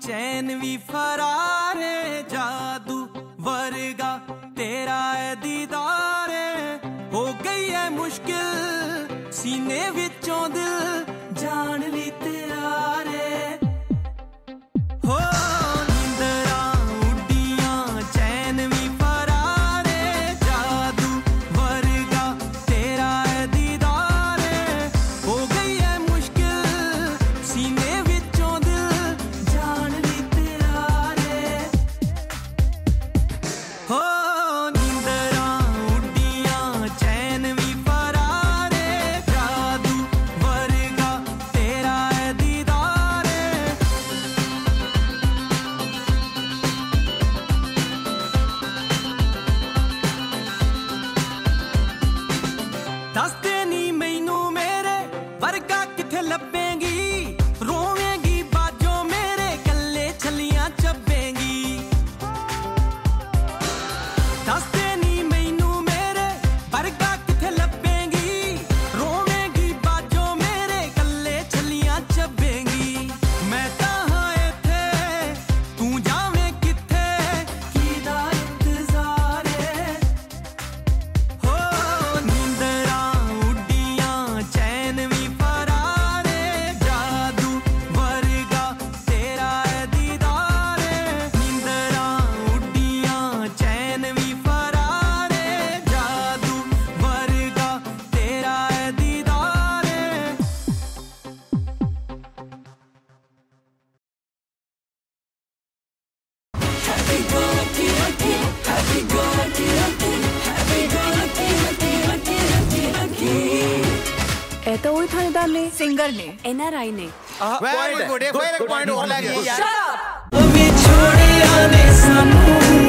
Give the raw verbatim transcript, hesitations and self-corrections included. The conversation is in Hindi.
चैन भी फरार है, जादू वर्गा तेरा है दीदार है। हो गई है मुश्किल सीने विचों दिल जान भी तैयार है। हो नींदरा उड़ियां चैन भी फरार है, जादू वर्गा तेरा है दीदार है। हो गई है मुश्किल सीने विचों दिल जान भी तैयार है। हो नींदरा उड़ियां चैन भी फरार है, जादू वर्गा तेरा है दीदार है। दसदे नी मैनू मेरे वर्गा किथे लभेंगी, रोवेंगी बाजो मेरे गल्ले छलियां चबेंगी। दसदे नी मैनू मेरे वर्गा किथे लभेंगी, रोवेंगी बाजो मेरे गल्ले छलियां चबेंगी। मैं तां हां इत्थे तू जावें किथे, कीदा इंतजार है। हो नींदरा उड़ियां चैन भी फरार है, जादू वर्गा तेरा है दीदार है। नींदरा उड़ियां चैन भी फरार है, जादू वर्गा तेरा है दीदार है। ਇਹ ਤਾਂ ਉਹੀ ਥਾਣੇਦਾਰ ਨੇ, ਸਿੰਗਰ ਨੇ, ਐਨ ਆਰ ਆਈ ਨੇ। वेरी गुड, एक पॉइंट और लग गया यार। अभी छोड़िया ने सानू